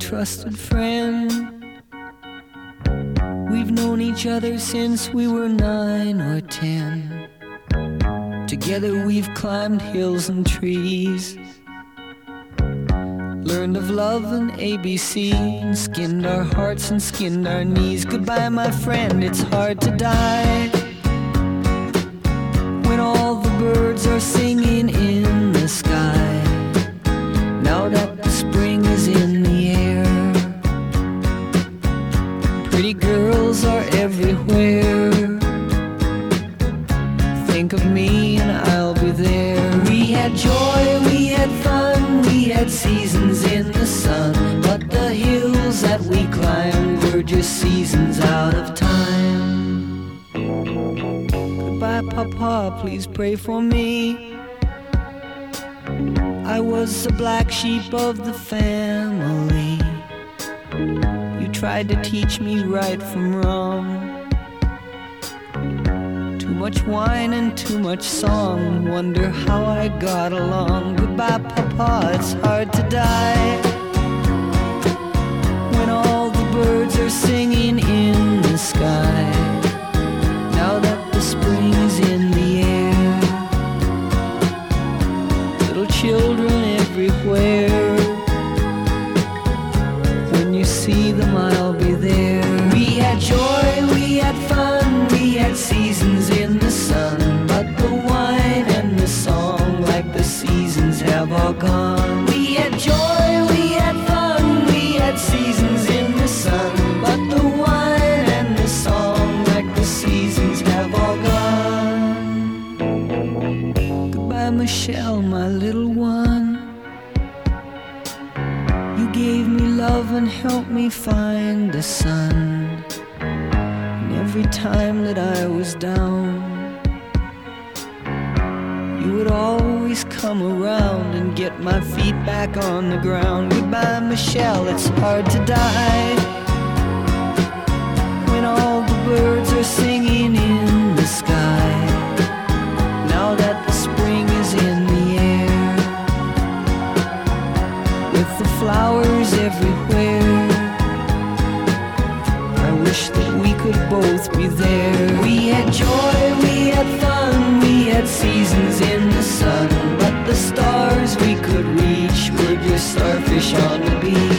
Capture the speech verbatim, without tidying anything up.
trusted friend. We've known each other since we were nine or ten. Together we've climbed hills and trees, learned of love and A B C, and skinned our hearts and skinned our knees. Goodbye, my friend, it's hard to die when all the birds are singing in the sky. Now that the spring is in the air, pretty girls are everywhere. Think of me and I'll be there. We had joy, we had fun, we had seasons in the sun, but the hills that we climbed were just seasons out of time. Goodbye, Papa, please pray for me. I was the black sheep of the family. You tried to teach me right from wrong. Too much wine and too much song, wonder how I got along. Goodbye, Papa, it's hard to die when all the birds are singing in the sky. Now that the spring is in the air, little children everywhere. When you see them, I'll be there. We had joy, we had fun, we had seasons in the sun, but the wine and the song, like the seasons, have all gone. We had joy, we had fun, we had seasons in the sun, but the wine and the song, like the seasons, have all gone. Goodbye, Michelle, my little one. You gave me love and helped me find the sun. And every time that I was down, you would always come around and get my feet back on the ground. Goodbye, Michelle, it's hard to die when all the birds are singing in the sky. Now that the spring is in the air, with the flowers everywhere, I wish that we could both be there. We had joy, we had fun, we had seasons in the sun, but the stars we could reach were just starfish on the beach.